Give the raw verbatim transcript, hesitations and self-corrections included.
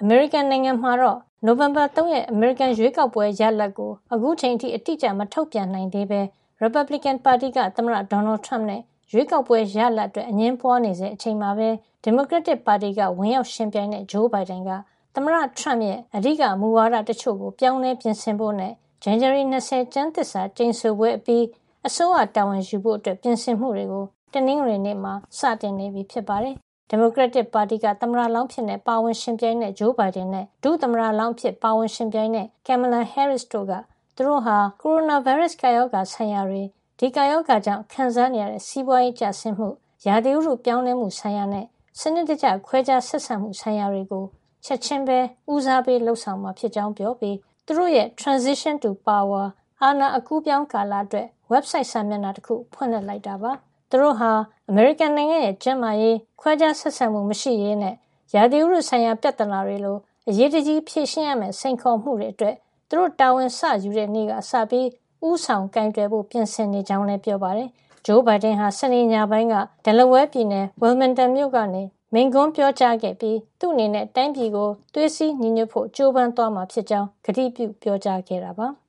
အမေရိကန်နိုင်ငံမှာတော့နိုဝင်ဘာသုံးရက်အမေရိကန်ရွေးကောက်ပွဲရလဒ်ကိုအခုချိန်ထိအတိအကျမထုတ်ပြန်နိုင်သေးဘဲ Republican ပါတီကသမ္မတ Donald Trump နဲ့ရွေးကောက်ပွဲရလဒ်အတွက်အငြင်းပွားနေစေအချိန်မှာပဲ Democratic ပါတီကဝင်ရောက်ရှင်ပြိုင်တဲ့ Joe Biden ကသမ္မတ Trump ရဲ့အဓိကမူဝါဒတချို့ကိုပြောင်းလဲပြင်ဆင်ဖို့နဲ့ ဇန်နဝါရီ၂၀ကျမ်းသစ္စာကျိန်ဆိုပွဲအပြီးအစိုးရတာဝန်ယူဖို့အတွက်ပြင်ဆင်မှုတွေကိုတနင်္ဂနွေနေ့မှာစတင်နေပြီဖြစ်ပါတယ်။ Democratic ပါတီကသမ္မတလောင်းဖြစ်တဲ့ပါဝင်ရှင်ပြိုင်တဲ့ Joe Biden နဲ့ဒုသမ္မတလောင်းဖြစ်ပါဝင်ရှင်ပြိုင်တဲ့ Kamala Harris တို့ကသူတို့ဟာကိုရိုနာဗိုင်းရပ်စ်ကပ်ရောဂါဆိုင်ရာတွေဒီကပ်ရောဂါကြောင့်ခံစားနေရတဲ့စီးပွားရေးကျဆင်းမှုရာသီဥတုပြောင်းလဲမှုဆိုင်ရာနဲ့စနစ်တကျခွဲခြားဆက်ဆံမှုဆိုင်ရာတွေကိုချက်ချင်းပဲဦးစားပေးလှုပ်ဆောင်မှာဖြစ်ကြောင်းပြောပြီးသူတို့ရဲ့ Transition to Power အာဏာအကူးပြောင်းကာလအတွက် website စာမျက်နှာတစ်ခုဖွင့်လှစ်လိုက်တာပါ။သူတို့ဟာအမေရိကန်နိုင်ငံရဲ့ကျန်းမာရေးခွဲခြားဆက်ဆံမှုမရှိရေးနဲ့ရာသီဥတုဆိုင်ရာပြဿနာတွေလိုအရေးတကြီးဖြေရှင်းရမယ့်စိန်ခေါ်မှုတွေအတွက်သူတို့တာဝန်စယူတဲ့နေ့ကစပြီးဦးဆောင်ကင်တွယ်ဖို့ပြင်ဆင်နေကြောင်းလည်းပြောပါတယ်။ Joe Biden ဟာစနေညပိုင်းက Delaware ပြည်နယ် Wilmington မြို့ကနေမိန့်ခွန်းပြောကြားခဲ့ပြီးသူ့အနေနဲ့တိုင်းပြည်ကိုသွေးစည်းညီညွတ်ဖို့ကြိုးပမ်းသွားမှာဖြစ်ကြောင်းကတိပြုပြောကြားခဲ့တာပါ။